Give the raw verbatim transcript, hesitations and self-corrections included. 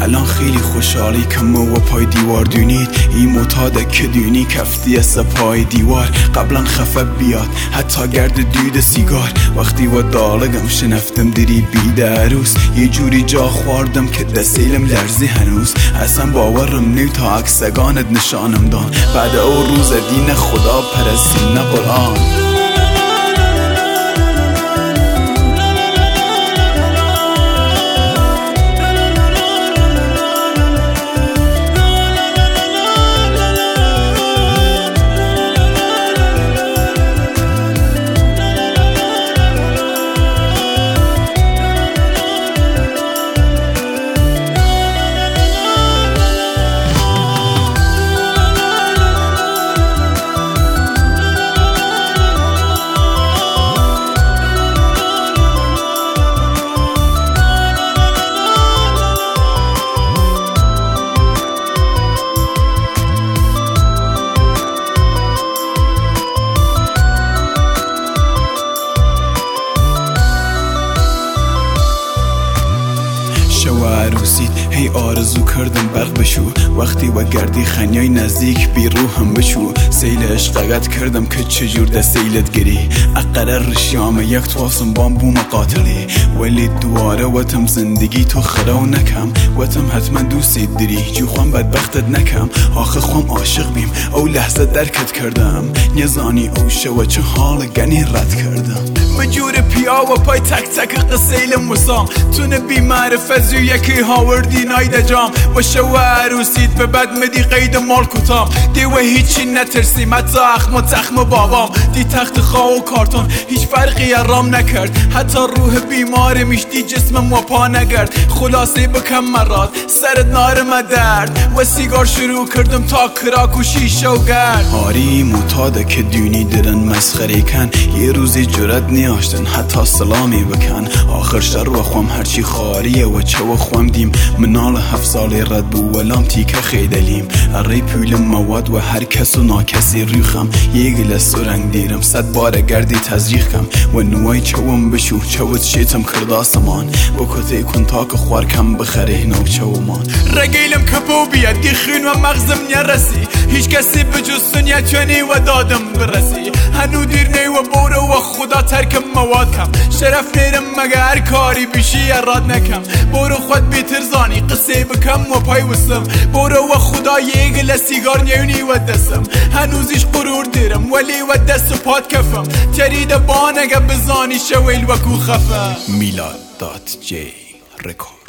الان خیلی خوشحالی که ما و پای دیوار دونید این معتاده که دونی کفتی از پای دیوار قبلا خفه بیاد حتی گرد دود سیگار وقتی و دالگم شنفتم دری بیده عروس یه جوری جا خواردم که دستیلم لرزی هنوز اصلا باورم نیو تا عکسگانت نشانم دان بعد او روز دین خدا پرستی نه قرآن شو عروسیت هی آرزو کردم برق بشو وقتی و گردی خنیای نزدیک بی روحم بشو سیل عشقت کردم که چجور ده سیلت گری اقرر رشیام یک تواسم بام بوم قاتلی ولی دواره وتم زندگی تو خراو نکم وتم حتما دوستی دری جو خوام بدبختت نکم آخه خوام عاشق بیم او لحظه درکت کردم نزانی او شو چه حال گنی رد کردم مجور پیا و پای تک تک قسیل موسام تونه بی معرفت زو یکی هاوردی نایده جام و شو عروسیت به بد مدی قید مال کتام دی و هیچی نترسیم حتی اخم و تخم بابام دی تخت خواه و کارتون هیچ فرقی رام نکرد حتی روح بیمار میشتی جسمم و پا نگرد خلاصه بکم مراد سرت نارم درد و سیگار شروع کردم تا کراک و شیشه و گرد آری معتاده که دونی درن مسخره کن یه روزی جرت نیاشتن حتی سلامی بکن آخر شر و خوام هرچی خاریه و چه و خوام دیم منال هفت سال رد بو ولام تیکه خیدلیم اری پولم مواد و هر کس و ناکسی ریخم یه گلس و رنگ دیرم صد بار گردی تزریخ کم و نوای چوم بشو چوت شیتم کرداسمان با کتی کن تا که خوار کم بخره نو چومان رگیلم کپو بیاد دی خون و مغزم نرسی هیچ کسی بجز سنیتونی و دادم برسی هنو دیر نی و بورو و خدا ترکم مواد کم شرف نیرم مگه هر کاری بیشی اراد نکم برو خود بیتر زانی قصه بکم و پای وستم برو و خدا یه گل سیگار نیونی و دستم هنوزیش قرور دیرم ولی و دست و پاد کفم ترید بانگه بزانی شویل و کو خفم میلاد دات جی رکورد